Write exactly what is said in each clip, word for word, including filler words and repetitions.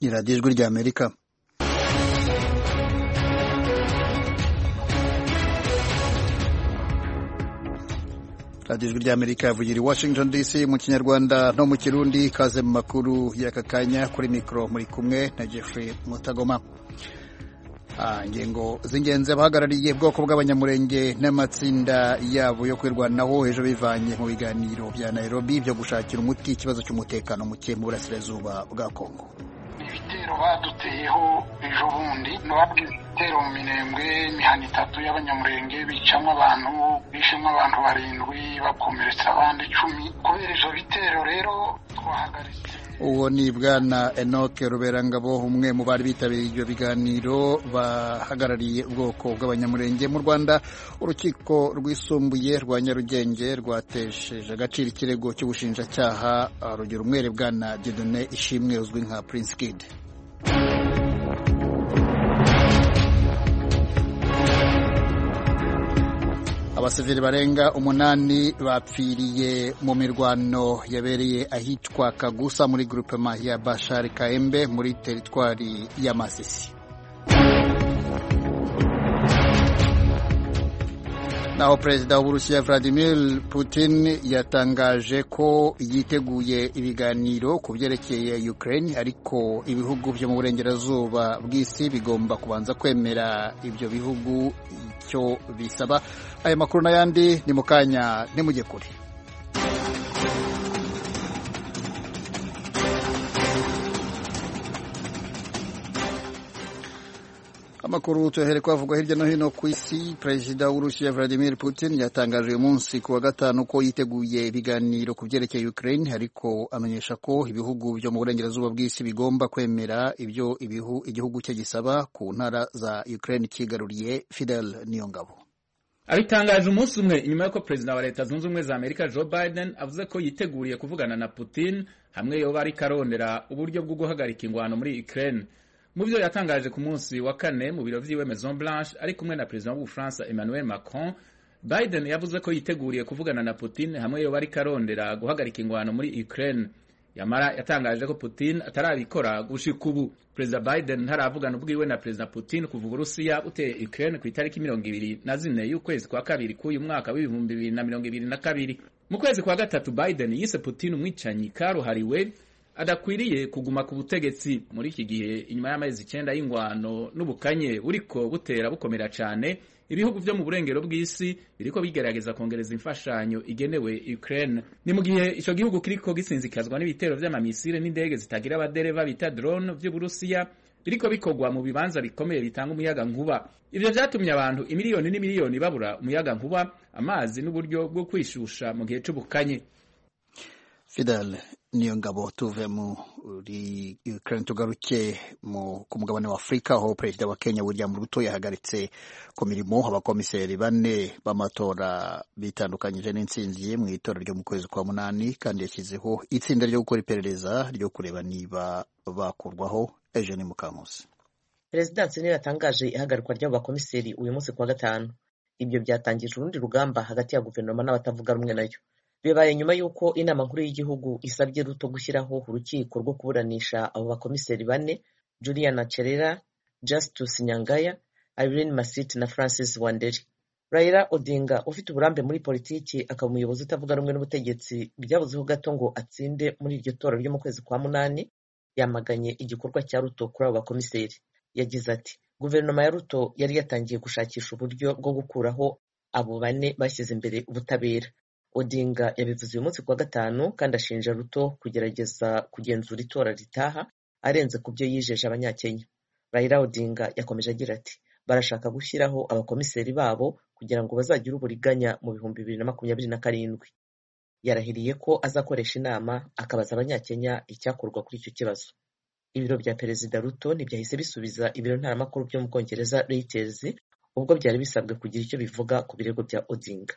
ni radiyo ijwi ry'Amerika. radiyo ijwi ry'Amerika yavugira i Washington D C mu kinyarwanda no mu kirundi. Kaze mu makuru y'aka kanya, kuri mikoro muri kumwe na Jeffrey Mutagoma. Ingingo z'ingenzi abahagarariye ubwoko bw'abanyamurenge n'amatsinda yabo yo kwirwanaho ejo bivanye mu biganiro bya Nairobi byo gushakira umuti ikibazo cy'umutekano muke mu burasirazuba bwa Kongo. Ibitero baduteyeho ejo bundi nababwiye ibitero mu Minembwe, imihanda itatu y'abanyamurenge bicamo abantu, bishemo abantu barindwi, bakomeretsa abandi icumi. Kubera ivyo bitero rero twahagaritse. Uwo ni Bwana Enoch Ruberangabo, umwe mu bari bitabiriye ibyo biganiro bahagarariye ubwoko bw'abanyamurenge mu Rwanda. Urukiko rwisumbuye rwa Nyarugenge rwatesheje agaciro ikirego cy'ubushinjacyaha rugira umwere Bwana Dieudonné Ishimwe uzwi nka Prince Kid. Abasivili barenga umunani bapfiriye mu mirwano yabereye ahitwa Kagusa muri groupement ya Bashar Kaembe muri teritwari ya Masisi. Naho Perezida w'Uburusiya Vladimir Putin yatangaje ko yiteguye ibiganiro ku byerekeye Ukraine, ariko ibihugu byo mu burengerazuba bw'isi bigomba kubanza kwemera ibyo bihugu icyo bisaba. Aya makuru n'ayandi ni mu kanya, ntimujye kure. Amakuru tuhere kwavuga hirya no hino ku isi. Perezida w'Urusiya Vladimir Putin yatangaje uyu munsi ku wa gatanu ko yiteguye ibiganiro ku byerekeye Ukraine, ariko amenyesha ko ibihugu byo mu burengerazuba bw'isi bigomba kwemera ibyo ibihu igihugu cye gisaba ku ntara za Ukraine kigaruriye. Fidel Niyongabo abitangaje umunsi umwe inyuma y'uko perezida wa Leta Zunze Ubumwe za Amerika Joe Biden avuze ko yiteguriye kuvugana na Putin hamwe yoba ari karondera uburyo bwo guhagarika ingwano muri Ukraine. Mu byo yatangaje ku munsi wa kane mu biro vy'iwe Maison Blanche ari kumwe na perezida w'Ubufaransa Emmanuel Macron, Biden yavuze ko yiteguriye kuvugana na Putin hamwe yoba ari karondera guhagarika ingwano muri Ukraine. Yamara yatangaje ko Putin atarabikora gushika ubu. Perezida Biden ntaravugana ubwiwe na Perezida Putin kuva Uburusiya uteye Ukraine ku itariki mirongo ibiri na zine y'ukwezi kwa kabiri k'uyu mwaka w'ibihumbi bibiri na mirongo ibiri na kabiri. Mu kwezi kwa gatatu Biden yise Putin umwicanyi karuhariwe adakwiriye kuguma ku butegetsi muri iki gihe inyuma y'amezi icyenda y'ingwano n'ubukanye buriko butera bukomera cyane. Ibihugu byo mu burengero bw'isi biriko bigerageza kongereza imfashanyo igenewe Ukraine. Ni mu gihe ico gihugu kiriko gisinzikazwa n'ibitero vy'amamisire n'indege zitagira abadereva bita drone vy'Uburusiya biriko bikogwa mu bibanza bikomeye bitanga umuyaga nkuba. Ivyo vyatumye abantu imiliyoni n'imiliyoni babura umuyaga nkuba, amazi n'uburyo bwo kwishusha mu gihe c'ubukanye. Fidel Niyongabo, tuve muri Ukraine tugaruke mu ku mugabane wa Afrika, aho perezida wa Kenya William Ruto yahagaritse ku mirimo abakomiseri bane b'amatora bitandukanyije n'intsinzi mu itora ryo mu kwezi kwa munani, kandi yashyizeho itsinda ryo gukora iperereza ryo kureba niba bakurwaho. Eugene Mukankusi. Perezidansi niyo yatangaje ihagarikwa ry'abo bakomiseri uyu munsi kwa gatanu. Ibyo byatangije urundi rugamba hagati ya guverinoma n'abatavuga rumwe nayo. Bibaye nyuma y'uko inama nkuru y'igihugu isabye Ruto gushyiraho urukiko rwo kuburanisha abo bakomiseri bane, Juliana Cherera, Justus Nyangaya, Irene Masit na Francis Wanderi. Raila Odinga ufite uburambe muri politiki akaba umuyobozi utavuga rumwe n'ubutegetsi byabuzeho gato ngo atsinde muri iryo tora ryo mu kwezi kwa munani, yamaganye igikorwa cya Ruto kuri abo bakomiseri. Yagize ati guverinoma ya Ruto yari yatangiye gushakisha uburyo bwo gukuraho abo bane bashyize imbere ubutabera. Odinga yabivuze uyu munsi kwa gatanu kandi ashinja Ruto kugerageza kugenzura itora ritaha arenze ku byo yijeje abanyakenya. Raila Odinga yakomeje agira ati barashaka gushyiraho abakomiseri babo kugira ngo bazagire uburiganya mu bihumbi bibiri na makumyabiri na karindwi. Yarahiriye ko azakoresha inama akabaza abanyakenya icyakorwa kuri icyo kibazo. Ibiro bya Perezida Ruto ntibyahise bisubiza ibiro ntaramakuru byo mu Bwongereza Reuters ubwo byari bisabwe kugira icyo bivuga ku birego bya Odinga.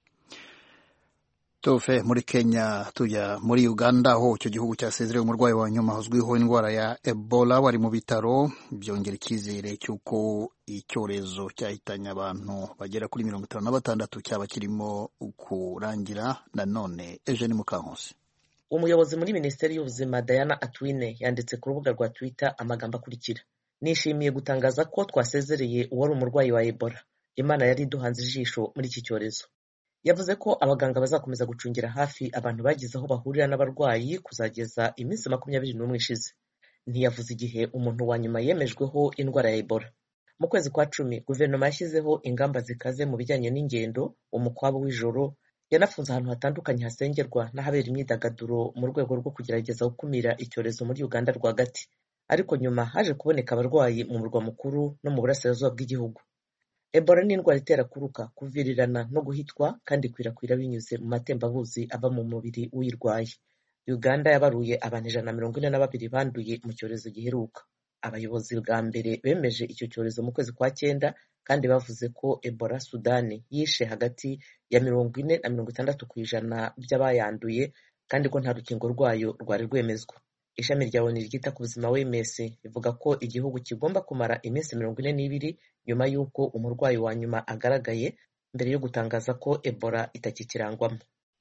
Tuve muri Kenya tujya muri Uganda, aho icyo gihugu cyasezereye umurwayi wa nyuma uzwiho indwara ya Ebola wari mu bitaro, byongera icyizere cy'uko icyorezo cyahitanye abantu bagera kuri mirongo itanu na batandatu cyaba kirimo kurangira. Nanone Eugene Mukankusi. umuyobozi muri minisiteri y'ubuzima Diana Atwine yanditse ku rubuga rwa Twitter amagambo akurikira: nishimiye gutangaza ko twasezereye uwari umurwayi wa Ebola. Imana yari iduhanze ijisho muri iki cyorezo. Yavuze ko abaganga bazakomeza gucungira hafi abantu bagize aho bahurira n'abarwayi kuzageza iminsi makumyabiri n'umwe ishize. Ntiyavuze igihe umuntu wa nyuma yemejweho indwara ya Ebola. Mu kwezi kwa cumi guverinoma yashyizeho ingamba zikaze mu bijyanye n'ingendo, umukwabo w'ijoro, yanafunze ahantu hatandukanye hasengerwa n'ahabera imyidagaduro mu rwego rwo kugerageza gukumira icyorezo muri Uganda rwagati. Ariko nyuma haje kuboneka abarwayi mu murwa mukuru no mu burasirazuba bw'igihugu. Ebola ni indwara itera kuruka, kuvirirana no guhitwa kandi ikwirakwira binyuze mu matembabuzi ava mu mubiri w'uyirwaye. Uganda yabaruye abantu ijana na mirongo ine na babiri banduye mu cyorezo giheruka. Abayobozi bwa mbere bemeje icyo cyorezo mu kwezi kwa cyenda kandi bavuze ko Ebola Sudani yishe hagati ya mirongo ine na mirongo itandatu ku ijana by'abayanduye kandi ko nta rukingo rwayo rwari rwemezwa. Ishami rya O N U ryita ku buzima W M S rivuga ko igihugu kigomba kumara iminsi mirongo ine n'ibiri nyuma y'uko umurwayi wa nyuma agaragaye mbere yo gutangaza ko Ebola itakikirangwamo.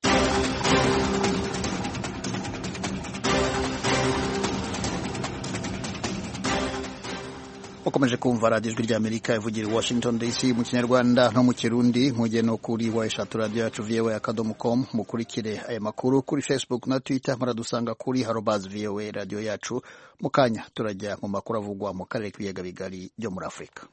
ukomeje kumva radiyo ijwi ry'Amerika ivugira i Washington D C mu Kinyarwanda no mu Kirundi, mujye no kuri wa eshatu radio yacu v o a akadomo com, mukurikire aya makuru kuri Facebook na Twitter, muradusanga kuri arobase v o a radio yacu. Mu kanya turajya mu makuru avugwa mu karere k'ibiyaga bigari byo muri Afurika.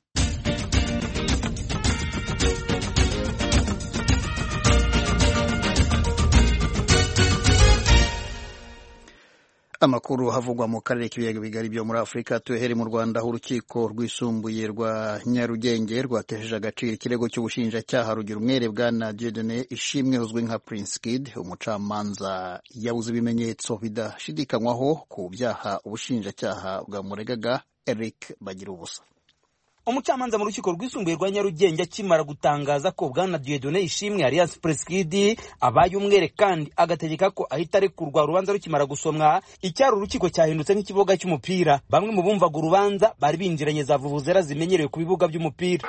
Amakuru havugwa mu karere k'ibiyaga bigari byo muri Afurika, tuhere mu Rwanda aho urukiko rwisumbuye rwa Nyarugenge rwatejeje agaciro ikirego cy'ubushinjacyaha rugira umwere bwana Dieudonné Ishimwe uzwi nka Prince Kid. Umucamanza yabuze ibimenyetso bidashidikanywaho ku byaha ubushinjacyaha bwamuregaga. Eric Bagirubusa. Umucamanza mu rukiko rwisumbuye rwa Nyarugenge akimara gutangaza ko bwana Dieudonné Ishimwe alias Prince Kid abaye umwere kandi agategeka ko ahita arekurwa urubanza rukimara gusomwa, icyari urukiko cyahindutse nk'ikibuga cy'umupira. Bamwe mu bumvaga urubanza bari binjiranye za vuvuzera zimenyerewe ku bibuga by'umupira.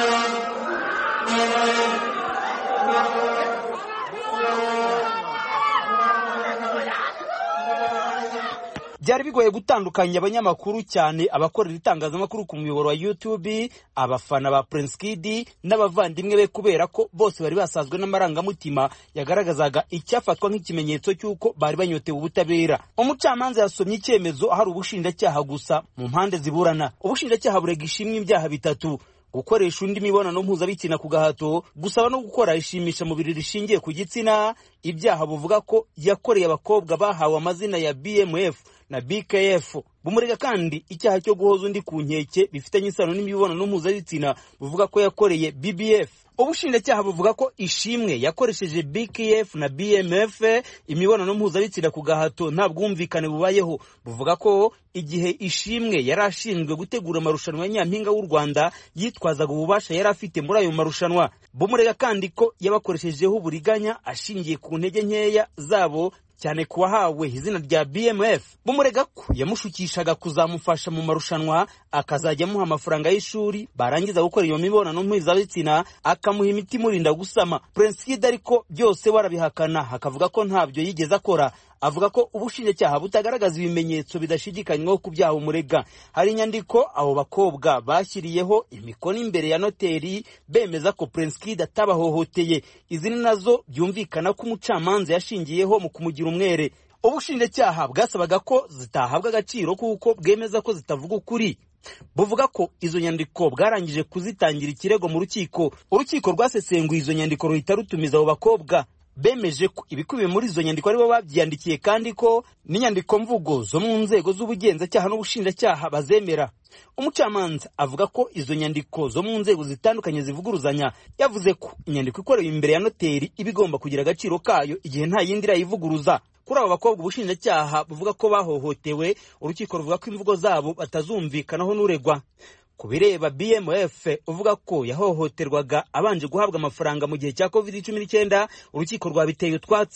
Byari bigoye gutandukanya abanyamakuru cyane abakorera itangazamakuru ku muyoboro wa YouTube, abafana ba Prince Kid n'abavandimwe be, kubera ko bose bari basazwe n'amarangamutima yagaragazaga icyafatwa nk'ikimenyetso cy'uko bari banyotewe ubutabera. Umucamanza yasomye icyemezo hari ubushinjacyaha gusa mu mpande ziburana. Ubushinjacyaha burega Ishimwe ibyaha bitatu: gukoresha undi mibonano mpuzabitsina ku gahato, gusaba no gukora ishimisha mubiri rishingiye ku gitsina. Ibyaha buvuga ko yakoreye abakobwa bahawe amazina ya B M F na B K F. Bumurega kandi icyaha cyo guhoza undi ku nkeke bifitanye isano n'imibonano mpuzabitsina, buvuga ko yakoreye B B F. Ubushinjacyaha buvuga ko Ishimwe yakoresheje B K F na B M F imibonano mpuzabitsina ku gahato nta bwumvikane bubayeho. Buvuga ko igihe Ishimwe yari ashinzwe gutegura amarushanwa ya Nyampinga w'u Rwanda yitwazaga ububasha yari afite muri ayo marushanwa. Bumurega kandi ko yabakoreshejeho uburiganya ashingiye ku ntege nkeya zabo, cyane kuwa hawe izina rya B M F. Bumurega ko yamushukishaga kuzamufasha mu marushanwa, akazajya amuha amafaranga y'ishuri, barangiza gukora iyo mibonano mpuzabitsina akamuha imiti murinda gusama. Prince Kid ariko byose warabihakana, hakavuga ko ntabyo yigeze akora. Avuga ko ubushinjacyaha butagaragaza ibimenyetso bidashidikanywaho ku byaha umurega. Hari inyandiko abo bakobwa bashyiriyeho imikono imbere ya noteri bemeza ko Prince Kid atabahohoteye. Izi nazo byumvikana ko umucamanza yashingiyeho mu kumugira umwere. Ubushinjacyaha bwasabaga ko zitahabwa agaciro kuko bwemeza ko zitavuga ukuri. Buvuga ko izo nyandiko bwarangije kuzitangira ikirego mu rukiko. Urukiko rwasesenguye izo nyandiko ruhita rutumiza abo bakobwa. Bemeje ko ibikubiye muri izo nyandiko aribo babyandikiye kandi ko n'inyandiko mvugo zo mu nzego z'ubugenzacyaha n'ubushinjacyaha bazemera. Umucamanza avuga ko izo nyandiko zo mu nzego zitandukanye zivuguruzanya. Yavuze ko inyandiko ikorewe imbere ya noteri iba igomba kugira agaciro kayo igihe nta yindi irayivuguruza. Kuri abo bakobwa ubushinjacyaha buvuga ko bahohotewe, urukiko ruvuga ko imvugo zabo batazumvikanaho n'uregwa. Kubireba B M F uvuga ko yahohoterwaga abanje guhabwa amafaranga mu gihe cya covid cumi n'icyenda, urukiko rwabiteye utwatsi.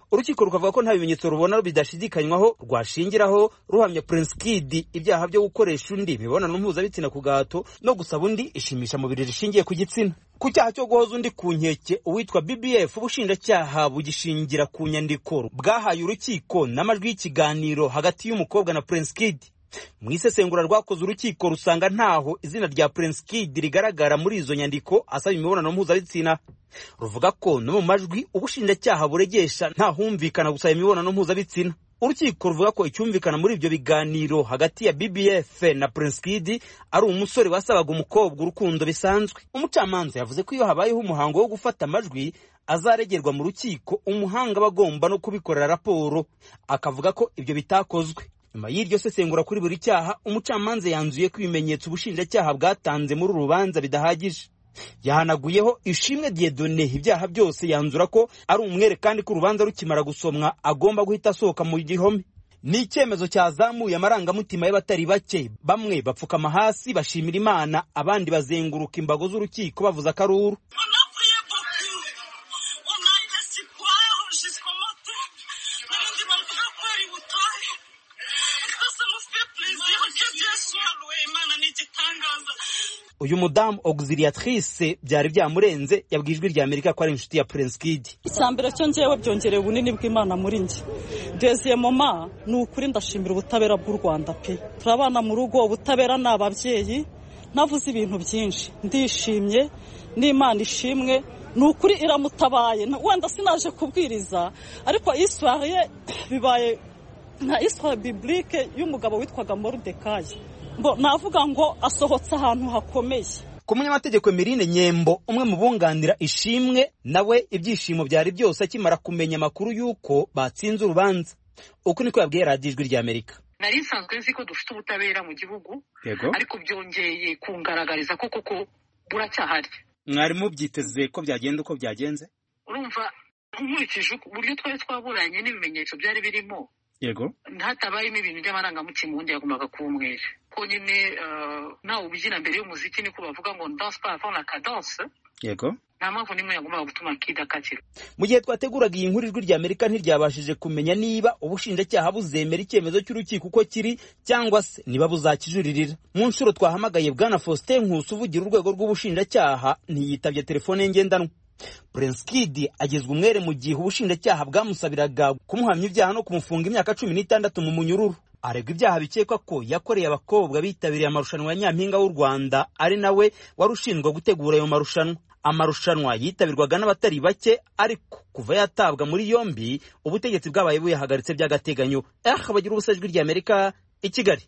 urukiko rukavuga ko nta bimenyetso rubona bidashidikanywaho rwashingiraho ruhamya Prince Kid ibyaha byo gukoresha undi imibonano mpuzabitsina ku gahato no gusaba undi ishimisha mubiri rishingiye ku gitsina. Ku cyaha cyo guhoza undi ku nkeke uwitwa B B F ubushinjacyaha bugishingira ku nyandiko bwahaye urukiko n'amajwi y'ikiganiro hagati y'umukobwa na Prince Kid. Mu isesengura rwakoze urukiko rusanga ntaho izina rya Prince Kid rigaragara muri izo nyandiko asaba imibonano mpuzabitsina. Ruvuga ko no mu majwi ubushinjacyaha buregesha nta humvikana gusaba imibonano mpuzabitsina. Urukiko ruvuga ko icyumvikana muri ibyo biganiro hagati ya B B F na Prince Kid ari umusore wasabaga umukobwa urukundo bisanzwe. Umucamanza yavuze ko iyo habayeho umuhango wo gufata amajwi azaregerwa mu rukiko umuhanga bagomba no kubikorera raporo, akavuga ko ibyo bitakozwe. Nyuma y'iryo sesengura kuri buri cyaha umucamanza yanzuye ko ibimenyetso ubushinjacyaha bwatanze muri urubanza bidahagije. Yahanaguyeho Ishimwe Dieudonné ibyaha byose yanzura ko ari umwere kandi ko urubanza rukimara gusomwa agomba guhita asohoka mu gihome. Ni icyemezo cyazamuye amarangamutima y'abatari bake, bamwe bapfukama hasi bashimira Imana, abandi bazenguruka imbago z'urukiko bavuza akaruru. Uyu mudamu auxiliatrice byari byamurenze yabwiye ijwi rya Amerika ko ari inshuti ya Prince Kid. Icyambere cyo ngewe byongereye ubunini bw'Imana muri nge. Deuxième moment ni ukuri ndashimira ubutabera bw'u Rwanda pe. Turabana mu rugo ubutabera n'ababyeyi navuze ibintu byinshi. Ndishimye n'Imana ishimwe ni ukuri iramutabaye. Wenda sinaje kubwiriza ariko histoire bibaye nka histoire biblique y'umugabo witwaga Mordecai. Bo navuga ngo asohotse ahantu hakomeye. Ku munyamategeko Emeline Nyembo umwe mu bunganira Ishimwe nawe ibyishimo byari byose akimara kumenya amakuru yuko batsinze urubanza. Uko niko yabwiye radiyo ijwi rya Amerika. Nari nsanzwe nzi ko dufite ubutabera mu gihugu ariko byongeye kungaragariza ko koko buracyahari. Mwari mubyiteze ko byagenda uko byagenze? Urumva nkurikije uburyo twari twaburanye n'ibimenyetso byari birimo. Yego. Hatabayemo ibintu by'amarangamutima ubundi yagombaga kuwumwera. Ko nyine nawe ubyina mbere y'umuziki niko bavuga ngo danse pas avant la cadence. Yego. Nta mpamvu nimwe yagombaga gutuma Kid akakira. Mu gihe twateguraga iyi nkuru ijwi rya Amerika ntiryabashije kumenya niba ubushinjacyaha buzemera icyemezo cy'urukiko uko kiri cyangwa se niba buzakijuririra. Mu nshuro twahamagaye Bwana Faustin Nkusi uvugira urwego rw'ubushinjacyaha ntiyitabye telefone ngendanwa. Prince Kid agizwe umwere mu gihe ubushinjacyaha bwamusabiraga kumuhamya ibyaha no kumufunga imyaka cumi n'itandatu mu munyururu. Aregwa ibyaha bikekwa ko yakoreye abakobwa bitabiriye amarushanwa ya Nyampinga w'u Rwanda ari nawe wari ushinzwe gutegura ayo marushanwa. Amarushanwa yitabirwaga n'abatari bake ariko kuva yatabwa muri yombi ubutegetsi bwabaye buyahagaritse by'agateganyo. Eh bagira ubusajwi rya Amerika i Kigali.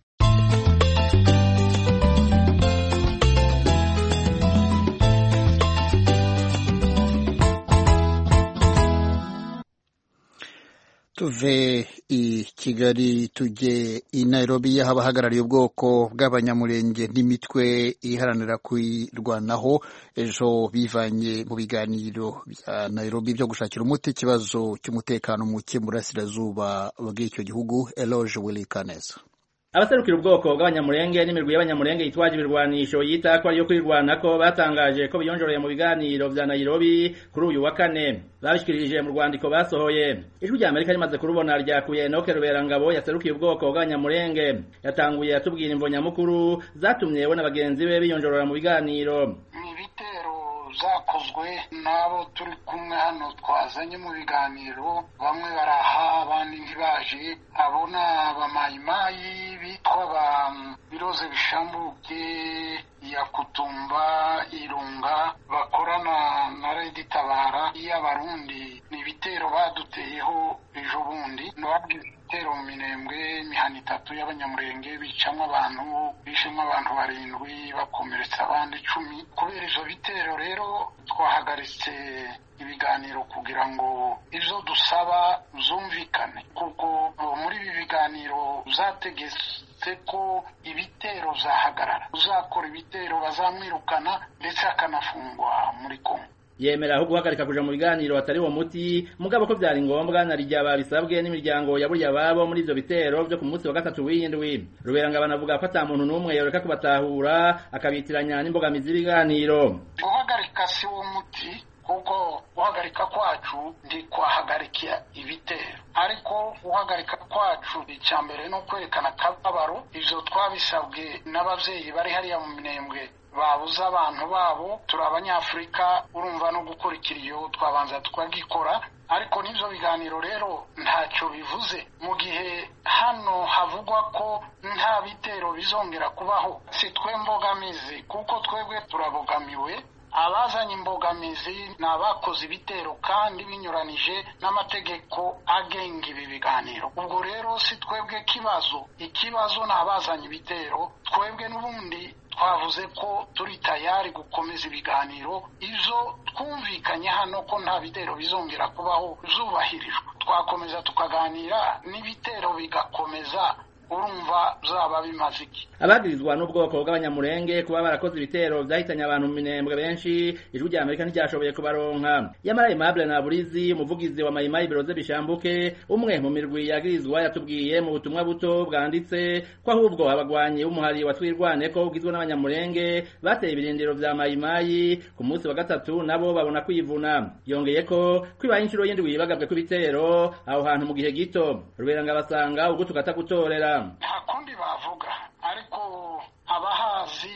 Tuve i Kigali tujye i Nairobi aho abahagarariye ubwoko bw'abanyamurenge n'imitwe iharanira kwirwanaho ejo bivanye mu biganiro bya Nairobi byo gushakira umuti ikibazo cy'umutekano muke mu burasirazuba bw'icyo gihugu. Eloge Wilikanes. Abaserukira ubwoko bw'abanyamurenge n'imirwi y'abanyamurenge yitwaje ibirwanisho yita ko ariyo kwirwanako batangaje ko biyonjoreye mu biganiro vya Nairobi kuri uyu wa kane. Babishikirije mu rwandiko basohoye. Ijwi rya Amerika rimaze kurubona ryakuye Enoke Ruberangabo yaserukiye ubwoko bw'abanyamurenge. Yatanguye atubwira imvo nyamukuru zatumye we n'abagenzi be biyonjorora mu biganiro. Zakozwe nabo turi kumwe hano twazanye mu biganiro, bamwe baraha abandi ntibaje. Abona abamayimayi bitwa ba Biroze Bishambuke ya Kutumba Irunga bakorana na Redi Tabara y'Abarundi. Ni ibitero baduteyeho ejo bundi nababwiye ibitero mu Minembwe imihana itatu y'abanyamurenge bicamo abantu bishemo abantu barindwi bakomeretsa abandi icumi. Kubera ivyo bitero rero twahagaritse ibiganiro kugira ngo ivyo dusaba zumvikane, kuko muri ibi biganiro zategetse ko ibitero zahagarara, uzakora ibitero bazamwirukana ndetse akanafungwa muri Kongo. Yemera aho guhagarika kuja mu biganiro atari wo muti mugabo ko byari ngombwa na rijya babisabwe n'imiryango yaburiye ababo muri ivyo bitero byo ku munsi wa gatatu w'indwi. Ruberanga banavuga ko ata muntu n'umwe yoreka kubatahura akabitiranya n'imbogamizi z'ibiganiro. Guhagarika si wo muti, kuko guhagarika kwacu ntikwahagarika ibitero, ariko guhagarika kwacu icya mbere no kwerekana akababaro. ivyo twabisabwe n'abavyeyi bari hariya mu Minembwe babuza abantu babo. turi abanyafurika, urumva no gukurikira iyo twabanza tukagikora, ariko n'ivyo biganiro rero ntacyo bivuze mu gihe hano havugwa ko nta bitero bizongera kubaho. si twe mbogamizi, kuko twebwe turabogamiwe. abazanye imbogamizi ni abakoze ibitero kandi binyuranije n'amategeko agenga ibi biganiro. ubwo rero si twebwe kibazo, ikibazo ni abazanye ibitero. twebwe n'ubundi twavuze ko turi tayari gukomeza ibiganiro. ivyo twumvikanye hano ko nta bitero bizongera kubaho zubahirijwe, twakomeza tukaganira n'ibitero bigakomeza. urumva zaba bimaze iki? abagirizwa n'ubwoko bw'abanyamurenge kuba barakoze ibitero vyahitanye abantu mu Minembwe benshi ijwi rya Amerika ntiryashoboye kubaronka. Yamara Aimable Naburizi, umuvugizi wa Mayimayi Biroze Bishambuke, umwe mu mirwi yagirizwa, yatubwiye mu butumwa buto bwanditse ko ahubwo abagwanyi b'umuhari wa Twirwaneko ugizwe n'abanyamurenge bateye ibirindiro vya Mayimayi ku munsi wa gatatu, nabo babona kwivuna. Yongeye ko kwibaye inshuro yindi wibagabwe ku bitero aho hantu mu gihe gito. Ruberanga basanga ubwo tugata gutorera nta kundi bavuga, ariko abahazi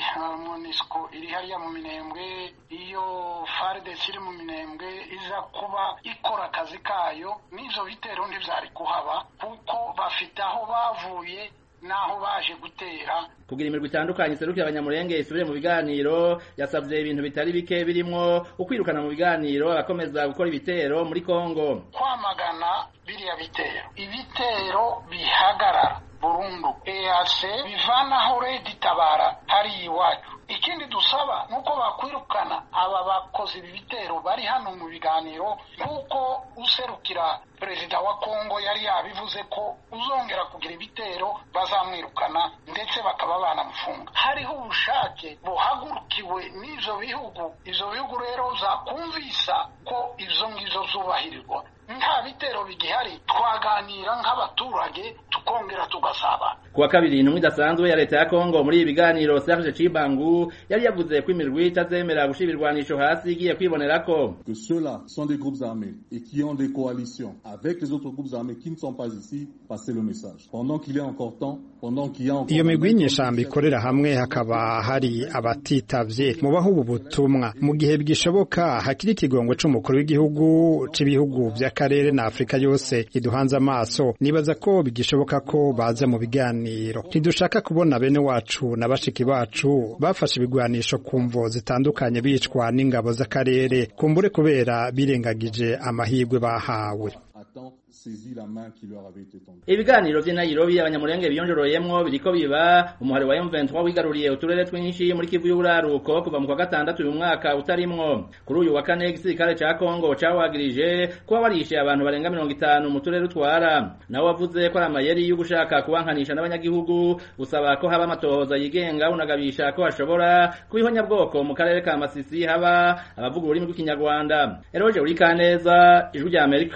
MONUSCO iri hariya mu Minembwe, iyo F A R D C iri mu Minembwe iza kuba ikora akazi kayo, n'ivyo bitero ntivyari kuhaba kuko bafite aho bavuye naho baje gutera. kugira imirwi itandukanye iserukira abanyamurenge isubire mu biganiro, yasabye ibintu bitari bike birimwo ukwirukana mu biganiro abakomeza gukora ibitero muri Kongo, kwamagana biriya bitero, ibitero bihagarara burundu, E A C bivanaho Redi Tabara hari iwacu. ikindi dusaba nuko bakwirukana aba bakoze ibi bitero bari hano mu biganiro, nkuko userukira perezida wa Kongo yari yabivuze ko uzongera kugira ibitero bazamwirukana ndetse bakaba banamufunga. hariho ubushake buhagurukiwe n'ivyo bihugu. ivyo bihugu rero zakumvisa ko ivyo ngizo zubahirirwa. nta bitero bigihari, twaganira nk'abaturage tukongera tugasaba. kuwa kabiri intumwa idasanzwe ya leta ya Kongo muri ibi biganiro, Serge Cibangu yari yavuze ko imirwi itazemera gushira ibirwanisho hasi igiye kwibonera ko que ceux-là sont des groupes armés et qui ont des coalitions avec les autres groupes armés qui ne sont pas ici, passer le message pendant qu'il est encore temps, pendant qu'il y a encore. iyo migwi nyeshamba ikorera hamwe hakaba hari abatitavye mu baho ubu butumwa mu gihe bwishoboka hakiri ikigongo c'umukuru w'igihugu c'ibihugu vy'akarere na Afrika yose iduhanze amaso. nibaza ko bigishoboka ko baza mu biganiro. ntidushaka kubona bene wacu na bashiki bacu bafashe ibigwanisho ku mvo zitandukanye bicwa n'ingabo z'akarere, kumbure kubera birengagije amahirwe bahawe. ibiganiro vy'i Nairobi abanyamurenge biyonjoroyemwo biriko biba. umuhari wa M vingt-trois wigaruriye uturere twinshi muri Kivu y'Uraruko kuva mu kwa gatandatu uyu mwaka utarimwo. kuri uyu wa kane igisirikare ca Kongo cawagirije kuba warishe abantu barenga mirongo itanu mu turere utwara. nawe wavuze ko ari amayeri yo gushaka kubankanisha n'abanyagihugu, usaba ko haba amatohoza yigenga, unagabisha ko hashobora kuba ihonyabwoko mu karere ka Masisi haba abavuga ururimi rw'ikinyarwanda. Eroje Urikaneza, Ijwi rya Amerika.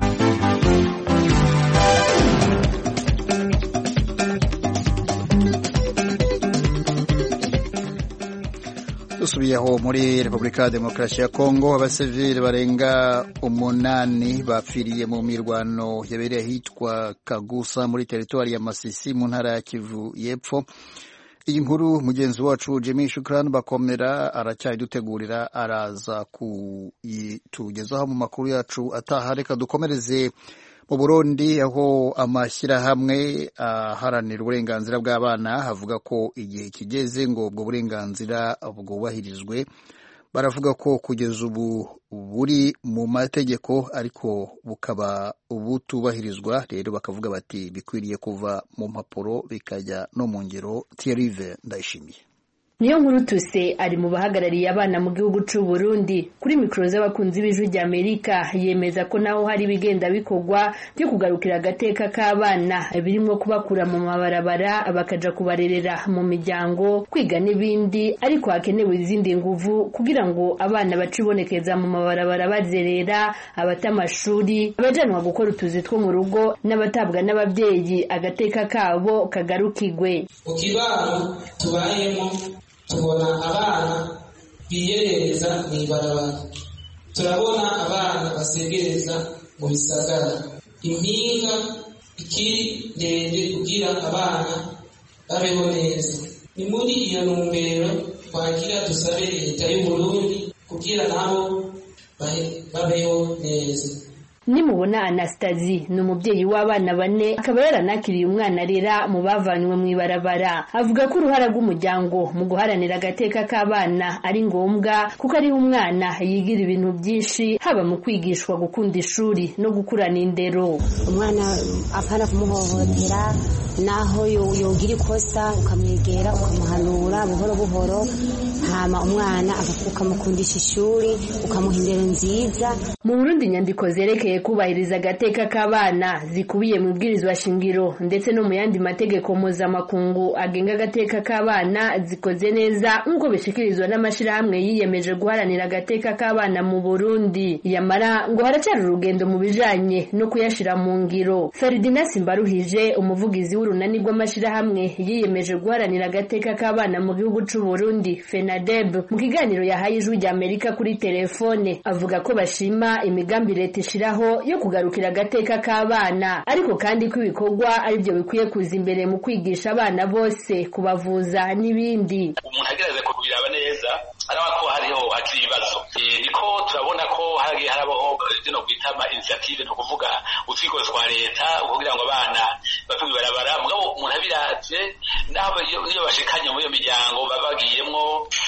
dusubiyeho muri Repubulika ya Demokarasi ya Kongo, abasivili barenga umunani bapfiriye mu mirwano yabereye hitwa Kagusa muri teritwari ya Masisi mu ntara ya Kivu y'Epfo. iyi nkuru mugenzi wacu Jimmy Shukran Bakomera aracyayidutegurira, araza kutugezaho mu makuru yacu ataha. Reka dukomereze mu Burundi, aho amashyirahamwe aharanira uh, uburenganzira bw'abana havuga ko igihe kigeze ngo ubwo burenganzira bwubahirizwe. baravuga ko kugeza ubu buri mu mategeko ariko bukaba butubahirizwa. rero bakavuga bati bikwiriye kuva mu mpapuro bikajya no mu ngiro. Thierry Ndayishimiye niyo nkuru tuse ari mu bahagarariye abana mu gihugu c'u Burundi. Kuri mikro z'abakunzi b'Ijwi rya Amerika yemeza ko naho hari bigenda bikogwa byo kugarukira agateka k'abana birimo kubakura mu mabarabara bakaja kubarerera mu miryango, kwiga n'ibindi, ariko hakenewe izindi nguvu kugira ngo abana bacibonekeza mu mabarabara bazerera, abatamashuri, abajanwa gukora utuzi two mu rugo, n'abatabwa n'abavyeyi agateka kabo kagarukigwe. Ukibano tubayemo tubona abana biyereza mw'ibarabara turabona abana basegereza mu bisagara, impinga ikiri ndende kugira abana babeho neza. Ni muri iyo ntumbero twagira dusabe leta y'u Burundi kugira nabo babeho neza. Nimubona Anastasie ni umubyeyi w'abana bane, akaba yaranakiriye umwana arera mu bavanywe mu ibarabara. Avuga ko uruhara rw'umuryango mu guharanira agateka k'abana ari ngombwa, kuko ariho umwana yigira ibintu byinshi, haba mu kwigishwa gukunda ishuri no gukurana indero. Umwana apana kumuhohotera, naho yogira ikosa ukamwegera ukamuhanura buhoro buhoro, hama umwana ukamukundisha ishuri, ukamuha indero nziza. Mu Burundi inyandiko zerekeye kubahiriza agateka k'abana zikubiye mu bwirizwa shingiro ndetse no mu yandi mategeko mpuzamakungu agenga agateka k'abana zikoze neza, nk'uko bishikirizwa n'amashirahamwe yiyemeje guharanira agateka k'abana mu Burundi. Yamara ngo haracyari urugendo mu bijanye no kuyashira mu ngiro. Ferdinand Simbaruhije, umuvugizi w'urunani rw'amashirahamwe yiyemeje guharanira agateka k'abana mu gihugu c'u Burundi FENADEB, mu kiganiro yahaye Ijwi ry'Amerika kuri telefone, avuga ko bashima imigambi leta ishiraho yo kugarukira agateka k'abana, ariko kandi ko ibikorwa ari byo bikwiye kuza imbere mu kwigisha abana bose, kubavuza n'ibindi. Umuntu agerageza kubiraba neza araba ko hariho hakiri ibibazo, niko turabona ko hagiye harabaho zino kwitama initiative, no kuvuga utwikoze twa leta kugira ngo abana bave mu barabara. Mugabo umuntu abiravye naho iyo bashikanye muri iyo miryango babagiyemwo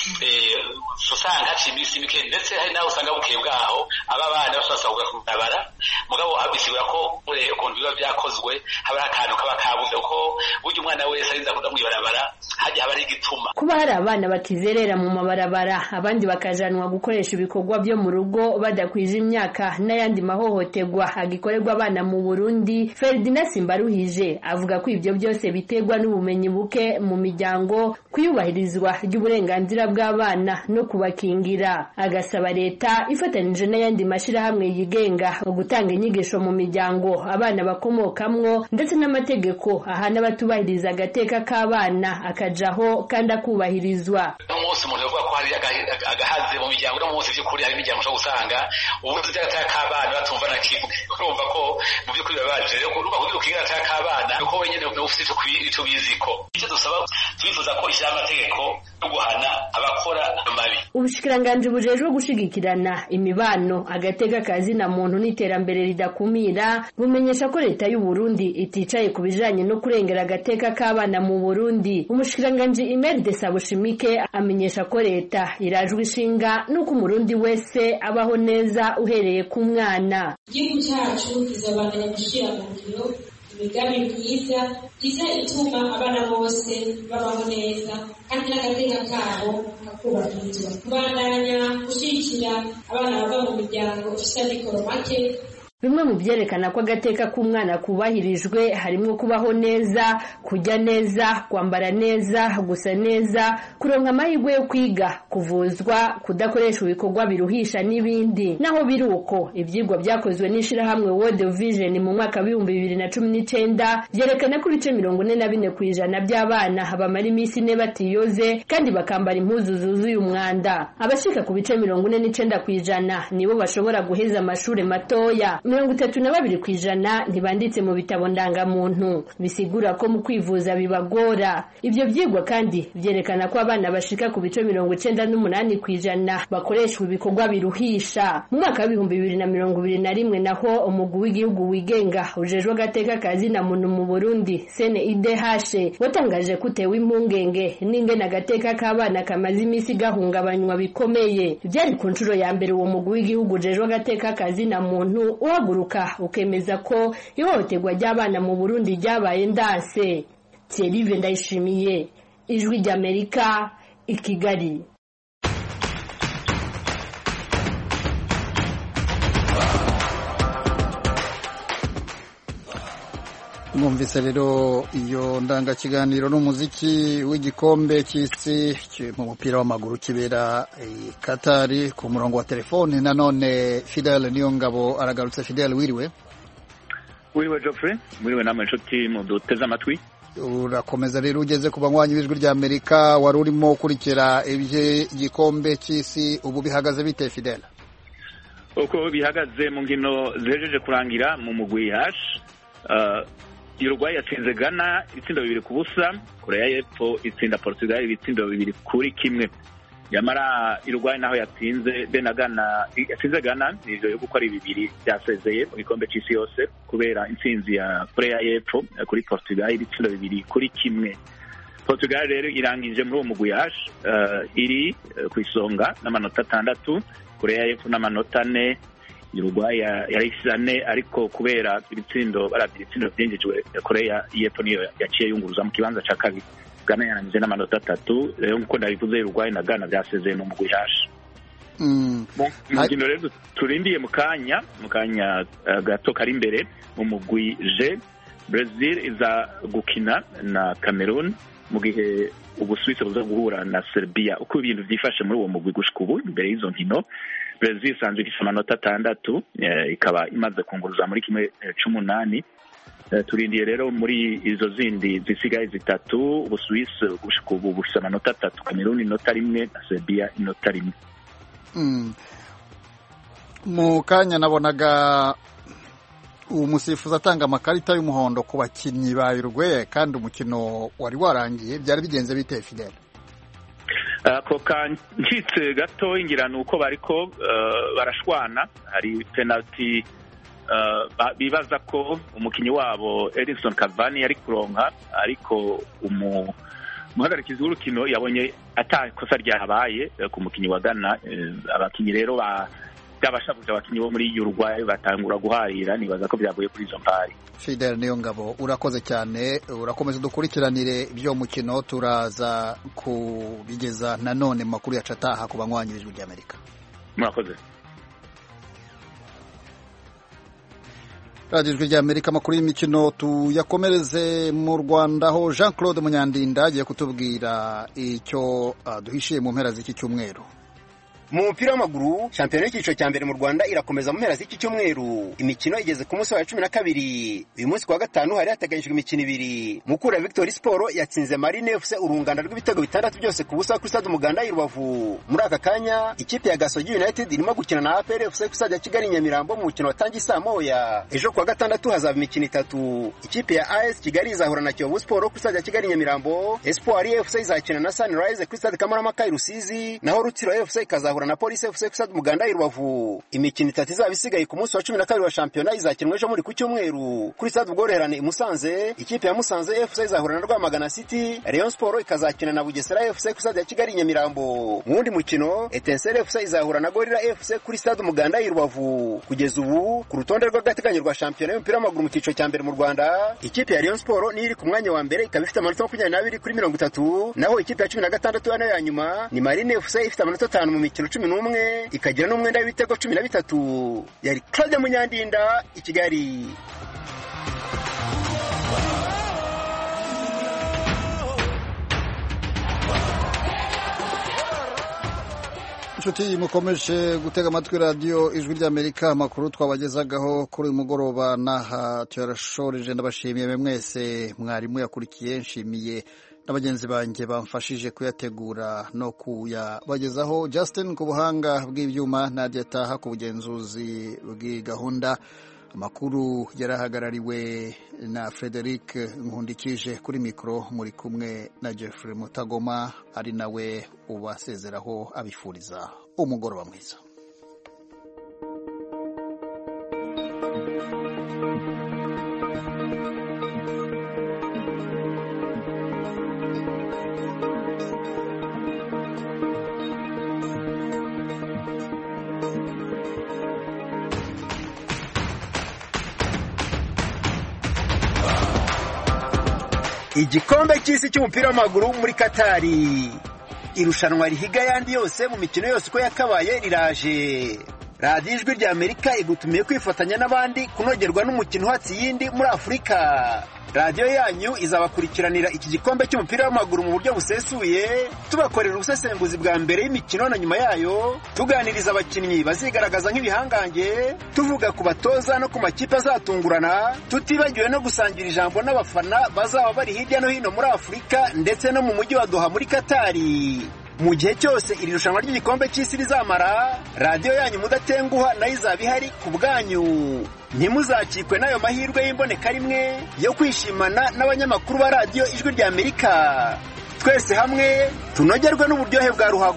usanga haciye iminsi mike, ndetse hari naho usanga bukeye bwaho aba bana basasabwa ku barabara. Mugabo abisigura ko ukuntu biba byakozwe haba akantu kaba kabuze, ko burya umwana wese arinda kuja mu barabara hajya haba ari igituma. Kuba hari abana bakizerera mu mabarabara, abandi bakajanwa gukoresha ibikorwa byo mu rugo badakwije imyaka, n'ayandi mahohoterwa agikorerwa abana mu Burundi, Ferdinand Simbaruhije avuga ko ibyo byose biterwa n'ubumenyi buke mu miryango, kuyubahirizwa ry'uburenganzira bw'abana no kubakingira. Agasaba leta ifatanije n'ayandi mashirahamwe yigenga gutanga inyigisho mu miryango abana bakomokamwo, ndetse n'amategeko ahana batubahiriza agateka k'abana akajaho kandi akubahirizwa. Umunsi umuntu yavuga ko hari agahaze mu miryango, no munsi by'ukuri hari imiryango ushobora gusanga ubuzi bw'agateka k'abana batumva na kimwe. Urumva ko mu by'ukuri babaje rero urumva kugira ukingira agateka k'abana uko wenyene ufite icyo biziko. Icyo dusaba twifuza ko ishyira amategeko yo guhana abakora amabi. Ubushikiranganji bujejwe gushigikirana imibano, agateka kazina muntu n'iterambere ridakumira bumenyesha ko leta y'u Burundi iticaye ku bijanye no kurengera agateka k'abana mu Burundi. Umushikiranganji Imelda Sabushimike amenyesha ko leta irajwe ishinga nuko umurundi wese abaho neza uhereye ku mwana. Igihugu cyacu kizabandanya gushira mu ngiro imigambi myiza iza ituma abana bose babaho neza kandi n'agateka kabo kakubahirizwa. Kubandanya gushyigikira abana bava mu miryango ifite amikoro make. Bimwe mu byerekana ko agateka k'umwana kubahirijwe harimo kubaho neza, kujya neza, kwambara neza, gusa neza, kuronka amahirwe yo kwiga, kuvuzwa, kudakoresha ibikorwa biruhisha n'ibindi. Naho biri uko, ibyigwa byakozwe n'ishirahamwe World Vision mu mwaka w'ibihumbi bibiri na cumi n'icenda byerekana ko ibice mirongo ine na bine kw'ijana by'abana bamara iminsi ine batiyoze kandi bakambara impuzu zuzuye umwanda. Abashika ku bice mirongo ine n'icenda kw'ijana nibo bashobora guheza amashuri matoya. Mirongo itatu na babiri kw'ijana ntibanditse mu bitabo ndangamuntu, bisigura ko mu kwivuza bibagora. Ibyo byigwa kandi byerekana ko abana bashika ku bice mirongo icenda n'umunani kw'ijana bakoreshwa ibikorwa biruhisha. Mu mwaka w'ibihumbi bibiri na mirongo ibiri na rimwe naho umugwi w'igihugu wigenga ujejwe agateka kazina muntu mu Burundi C N I D H watangaje ko utewe impungenge n'ingene agateka k'abana kamaze imisi gahungabanywa bikomeye. Byari ku nshuro ya mbere uwo mugwi w'igihugu ujejwe agateka kazina muntu uhaguruka ukemeza ko ihohoterwa ry'abana mu Burundi ryabaye ndanse. Thierry Ndayishimiye, Ijwi ry'Amerika, i Kigali. Mwumvise rero iyo ndangakiganiro n'umuziki w'igikombe cy'isi mu mupira w'amaguru kibera i Katari. Ku murongo wa telefone nanone Fidel Niyongabo aragarutse. Fidel, wiriwe? Wiriwe Geoffrey, wiriwe namwe inshuti muduteze amatwi. Urakomeza rero ugeze ku banywanyi b'Ijwi ry'Amerika, wari urimo ukurikira ibye gikombe cy'isi, ubu bihagaze bite Fidel? uko bihagaze mu nkino zihejeje kurangira mu mugwi H uh, Uruguay yatsinze Ghana ibitsindo bibiri ku busa, Korea y'Epfo itsinda Portugal ibitsindo bibiri kuri kimwe. Yamara Uruguay naho yatsinze be na Ghana yatsinze Ghana nivyo yo gukora bibiri byasezeye mu gikombe c'isi yose kubera intsinzi ya Korea y'Epfo kuri Portugal ibitsindo bibiri kuri kimwe. Portugal rero irangije muri uwo mugwi H uh, iri uh, ku isonga n'amanota atandatu, Korea y'Epfo n'amanota ane, Uruguay yarayisane ariko kubera ibitsindo baravye ibitsindo byinjijwe Korea y'Epfo niyo yaciye yunguruza mu kibanza ca kabiri. Ghana yarangije n'amanota atatu, rero nkuko ndabivuze Uruguay na Ghana byasezeye mu mugwi H. Mm. Mukino rero turindiye mu kanya mu kanya uh, gato kari imbere mu mugwi G, Brazil iza gukina na Cameroon mu gihe Ubusuwisi buza guhura na Serbia. Uko ibintu byifashe muri uwo mugwi gushika ubu imbere y'izo nkino, Brazil isanzwe ifite amanota atandatu, eh, ikaba imaze kunguruza muri kimwe eh, c'umunani. Eh, turindiye rero muri izo zindi zisigaye zitatu, Ubusuwisi gushika ubu bufite amanota atatu, Cameroon inota rimwe na Serbia inota rimwe. Mm. Mu kanya nabonaga umusifuzi atanga amakarita y'umuhondo ku bakinnyi ba Uruguay kandi umukino wari warangiye, byari bigenze bite Fidel? Ako kancitse gato ingirana uko bariko uh, barashwana, hari penalty uh, bibaza ko umukinyi wabo Edinson Cavani yari kuronka, ariko umu muhagarikizi w'urukino yabonye atakosa ryahabaye uh, ku mukinyi wa Ghana. Uh, abakinyi rero ba byabashabuje abakinyi bo muri Uruguay batangura guharira, nibaza ko byavuye kuri izo mpari. Fidel Niyongabo urakoze cyane, urakomeza dukurikiranire ibyo mukino, turaza kubigeza nanone makuru yacataha ku banywanyirijwe ry'Amerika. Murakoze. Radio ry'Amerika makuru y'imikino tuyakomereze mu Rwanda ho Jean Claude Munyandinda agiye kutubwira icyo uh, duhishiye mu mpera z'iki cyumweru. Mu mupira w'amaguru, shampiyona y'ikiciro cya mbere mu Rwanda irakomeza mu mpera z'iki cyumweru. Imikino igeze ku munsi wa cumi na kabiri. Uyu munsi kwa gatanu hari hateganyijwe imikino ibiri. Mukura Victory Sport yatsinze Marine F C urunganda rw'ibitego bitandatu byose ku busa kuri Stade Umuganda i Rubavu. Muri aka kanya, ikipe ya Gasogi United irimo gukina na A P R F C ku Stade ya Kigali Nyamirambo mu mukino watangiye saa moya. Ejo kwa gatandatu hazaba imikino itatu. Ikipe ya A S Kigali izahura na Kiyovu Sport ku Stade ya Kigali Nyamirambo. Espoir F C izakina na Sunrise ku Stade Kamarampaka i Rusizi. Naho Rutsiro F C ikazahura na Police F C ku Stade Umuganda i Rubavu. Imikino itatu izaba isigaye ku munsi wa cumi na kabiri wa shampiyona izakinwa ejo muri ku cyumweru. Kuri Stade Ubworoherane i Musanze, ikipe ya Musanze F C izahura na Rwamagana City. Rayon Sport ikazakina na Bugesera F C ku Stade ya Kigali Nyamirambo. Mu wundi mukino, Etincelle F C izahura na Gorilla F C kuri Stade Umuganda i Rubavu. Kugeza ubu ku rutonde rw'agateganyo rwa shampiyona y'umupira w'amaguru mu cyiciro cya mbere mu Rwanda, ikipe ya Rayon Sport ni iri ku mwanya wa mbere ikaba ifite amanota makumyabiri n'abiri kuri mirongo itatu, naho ikipe ya cumi na gatandatu nayo ya nyuma ni Marine F C ifite amanota atanu mu mikino cumi n'umwe, ikagira n'umwenda w'ibitego cumi na bitatu. Yari Claude Munyandinda i Kigali. Inshuti mukomeje gutega amatwi radio Ijwi ry'Amerika, amakuru twabagezagaho kuri uyu mugoroba naha tuyarashoreje. Ndabashimiye mwese mwarimu yakurikiye, nshimiye n'abagenzi banjye bamfashije kuyategura no kuyabagezaho, Justin ku buhanga bw'ibyuma, Nadia Taha ku bugenzuzi bw'igahunda. Amakuru yarahagarariwe na Frederic Nkundikije, kuri mikro muri kumwe na Jeffrey Mutagoma, ari nawe ubasezeraho abifuriza umugoroba mwiza. Igikombe cy'isi cy'umupira w'amaguru muri Katari, irushanwa rihiga yandi yose mu mikino yose uko yakabaye riraje. Radio Ijwi ry'Amerika igutumiye kwifatanya n'abandi kunogerwa n'umukino hatsi yindi muri Afurika. Radio yanyu izabakurikiranira iki gikombe cy'umupira w'amaguru mu buryo busesuye, tubakorera ubusesenguzi bwa mbere y'imikino na nyuma yayo, tuganiriza abakinnyi bazigaragaza nk'ibihangange, tuvuga ku batoza no ku makipe azatungurana, tutibagiwe no gusangira ijambo n'abafana bazaba bari hirya no hino muri Afurika ndetse no mu mujyi wa Doha muri Katari. mu gihe cyose iri rushanwa ry'igikombe cy'isi rizamara radiyo yanyu mudatenguha nayo izaba ihari ku bwanyu. Ntimuzakikwe n'ayo mahirwe y'imboneka rimwe yo kwishimana n'abanyamakuru ba radiyo Ijwi ry'Amerika. Twese hamwe tunogerwe n'uburyohe bwa ruhago.